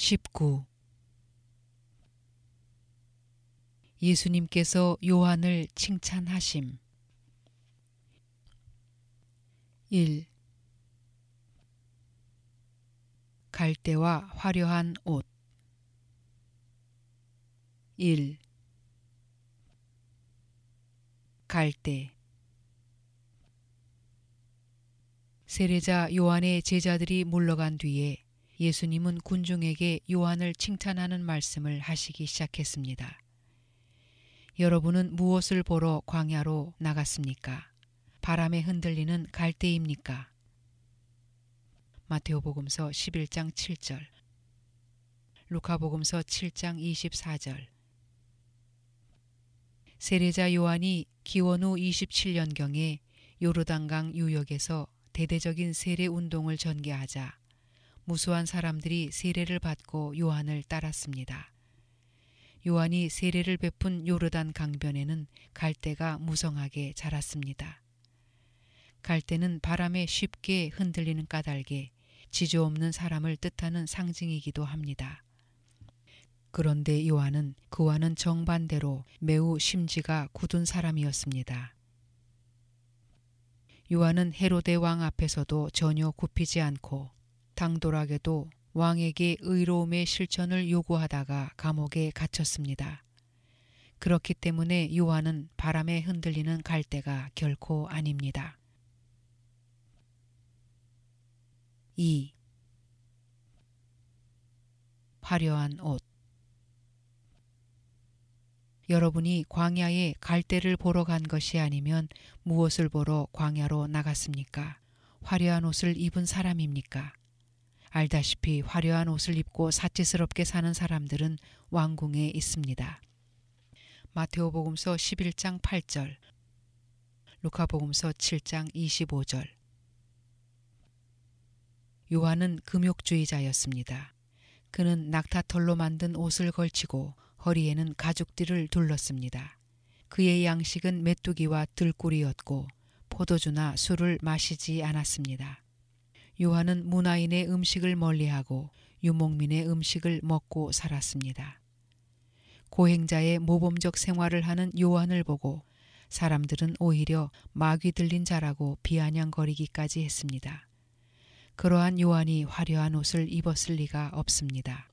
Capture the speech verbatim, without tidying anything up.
십구. 예수님께서 요한을 칭찬하심. 일. 갈대와 화려한 옷. 일. 갈대. 세례자 요한의 제자들이 물러간 뒤에 예수님은 군중에게 요한을 칭찬하는 말씀을 하시기 시작했습니다. 여러분은 무엇을 보러 광야로 나갔습니까? 바람에 흔들리는 갈대입니까? 마태오복음서 십일 장 칠 절, 루카복음서 칠 장 이십사 절. 세례자 요한이 기원 후 이십칠 년경에 요르단강 유역에서 대대적인 세례 운동을 전개하자 무수한 사람들이 세례를 받고 요한을 따랐습니다. 요한이 세례를 베푼 요르단 강변에는 갈대가 무성하게 자랐습니다. 갈대는 바람에 쉽게 흔들리는 까닭에 지조 없는 사람을 뜻하는 상징이기도 합니다. 그런데 요한은 그와는 정반대로 매우 심지가 굳은 사람이었습니다. 요한은 헤로데 왕 앞에서도 전혀 굽히지 않고 당돌하게도 왕에게 의로움의 실천을 요구하다가 감옥에 갇혔습니다. 그렇기 때문에 요한은 바람에 흔들리는 갈대가 결코 아닙니다. 이. 화려한 옷. 여러분이 광야에 갈대를 보러 간 것이 아니면 무엇을 보러 광야로 나갔습니까? 화려한 옷을 입은 사람입니까? 알다시피 화려한 옷을 입고 사치스럽게 사는 사람들은 왕궁에 있습니다. 마태오복음서 십일 장 팔 절, 루카복음서 칠 장 이십오 절. 요한은 금욕주의자였습니다. 그는 낙타털로 만든 옷을 걸치고 허리에는 가죽띠를 둘렀습니다. 그의 양식은 메뚜기와 들꿀이었고 포도주나 술을 마시지 않았습니다. 요한은 문화인의 음식을 멀리하고 유목민의 음식을 먹고 살았습니다. 고행자의 모범적 생활을 하는 요한을 보고 사람들은 오히려 마귀 들린 자라고 비아냥거리기까지 했습니다. 그러한 요한이 화려한 옷을 입었을 리가 없습니다.